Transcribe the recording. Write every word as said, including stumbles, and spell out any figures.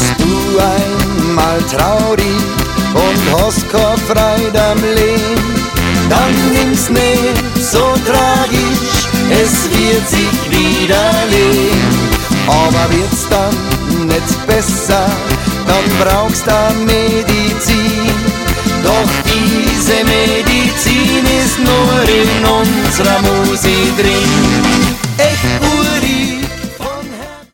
Bist du einmal traurig und hast keine Freude am Leben, dann nimm's nicht so tragisch, es wird sich wieder legen. Aber wird's dann nicht besser, dann brauchst du Medizin. Doch diese Medizin ist nur in unserer Musik drin. Echt gut.